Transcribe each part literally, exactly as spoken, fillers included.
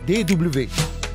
D W.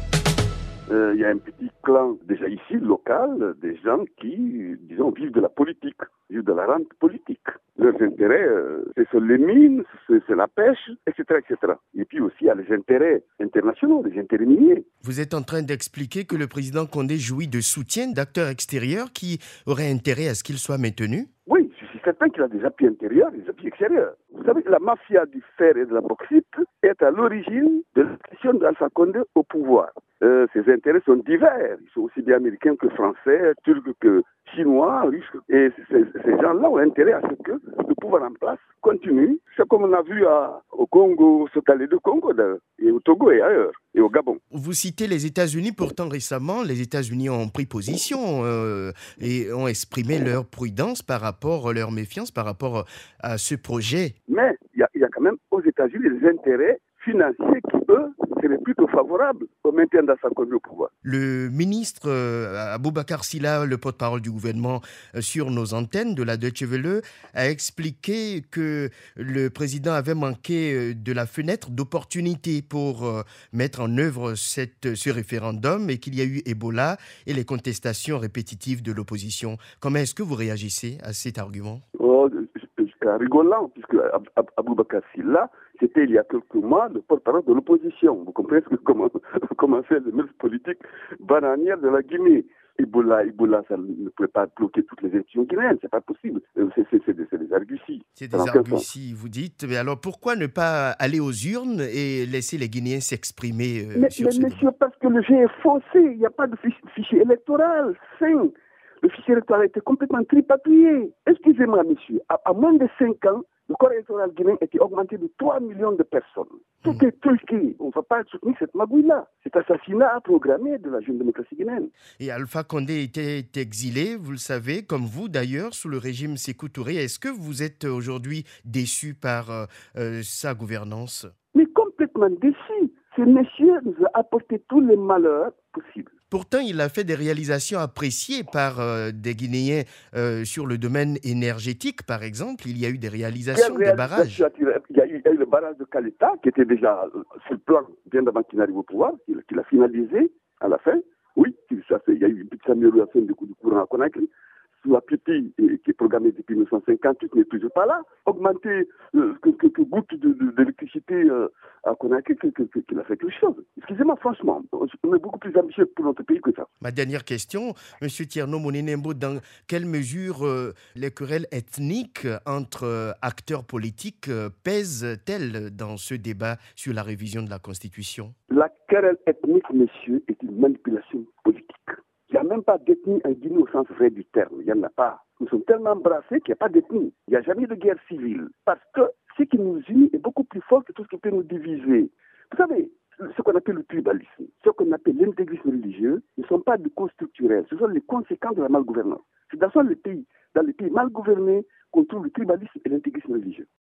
Euh, il y a un petit clan déjà ici, local, des gens qui, disons, vivent de la politique, vivent de la rente politique. Leurs intérêts, euh, ce sont les mines, c'est, c'est la pêche, et cetera, et cetera. Et puis aussi, il y a les intérêts internationaux, les intérêts miniers. Vous êtes en train d'expliquer que le président Condé jouit de soutien d'acteurs extérieurs qui auraient intérêt à ce qu'il soit maintenu? Oui, je suis certain qu'il a des appuis intérieurs et des appuis extérieurs. Vous savez, la mafia du fer et de la bauxite est à l'origine de l'accession d'Alpha Condé au pouvoir. Euh, ses intérêts sont divers. Ils sont aussi bien américains que français, turcs que chinois, russes. Et ces, ces gens-là ont intérêt à ce que le pouvoir en place continue. C'est comme on a vu à, au Congo, au Sotalé de Congo, et au Togo et ailleurs, et au Gabon. Vous citez les États-Unis. Pourtant, récemment, les États-Unis ont pris position euh, et ont exprimé leur prudence par rapport, leur méfiance par rapport à ce projet. Mais il y, y a quand même aux États-Unis des intérêts financiers qui, eux, seraient plutôt favorables au maintien d'Alpha Condé au pouvoir. Le ministre euh, Aboubacar Silla, le porte-parole du gouvernement euh, sur nos antennes de la Deutsche Welle, a expliqué que le président avait manqué euh, de la fenêtre d'opportunité pour euh, mettre en œuvre cette, ce référendum et qu'il y a eu Ebola et les contestations répétitives de l'opposition. Comment est-ce que vous réagissez à cet argument? Oh, rigolant, puisque Aboubacar Silla, c'était il y a quelques mois le porte-parole de l'opposition. Vous comprenez comment, comment fait le ministre politique bananière de la Guinée. Ebola, Ebola, ça ne peut pas bloquer toutes les élections guinéennes, c'est pas possible. C'est, c'est, c'est, des, c'est des arguties. C'est des arguties, vous dites. Mais alors pourquoi ne pas aller aux urnes et laisser les Guinéens s'exprimer euh, mais, sur mais ce monsieur, débat? parce que le jeu est faussé, il n'y a pas de fichier électoral sain. Le fichier électoral a été complètement tripatouillé. Excusez-moi, monsieur, à, à moins de cinq ans, le corps électoral guinéen était augmenté de trois millions de personnes. Tout mmh. est truqué. On ne va pas soutenir cette magouille-là. Cet assassinat programmé de la jeune démocratie guinéenne. Et Alpha Condé était exilé, vous le savez, comme vous d'ailleurs, sous le régime Sékou Touré. Est-ce que vous êtes aujourd'hui déçu par euh, euh, sa gouvernance? Mais complètement déçu. Ce monsieur nous a apporté tous les malheurs possibles. Pourtant, il a fait des réalisations appréciées par euh, des Guinéens euh, sur le domaine énergétique, par exemple. Il y a eu des réalisations, des barrages. Il y, a eu, il y a eu le barrage de Caleta, qui était déjà sur le plan bien avant qu'il n'arrive au pouvoir, qu'il, qu'il a finalisé à la fin. Oui, ça fait, il y a eu une petite amélioration du courant à Conakry. Sous la Pipi, qui est programmée depuis mille neuf cent cinquante-huit, n'est toujours pas là. Augmenter euh, quelques gouttes de, de, d'électricité euh, à Conakry, qu'il a fait quelque chose. Excusez-moi, franchement, on est beaucoup plus ambitieux pour notre pays que ça. Ma dernière question, M. Tierno Monenembo, dans quelle mesure euh, les querelles ethniques entre euh, acteurs politiques euh, pèsent-elles dans ce débat sur la révision de la Constitution? La querelle ethnique, monsieur, est une manipulation politique. Il n'y a même pas d'ethnie en Guinée au sens vrai du terme. Il n'y en a pas. Nous sommes tellement embrassés qu'il n'y a pas d'ethnie. Il n'y a jamais de guerre civile. Parce que ce qui nous unit est beaucoup plus fort que tout ce qui peut nous diviser. Vous savez, ce qu'on appelle le tribalisme, ce qu'on appelle l'intégrisme religieux, ne sont pas des causes structurelles. Ce sont les conséquences de la malgouvernance. C'est dans les pays, dans les pays mal gouvernés qu'on trouve le tribalisme et l'intégrisme religieux.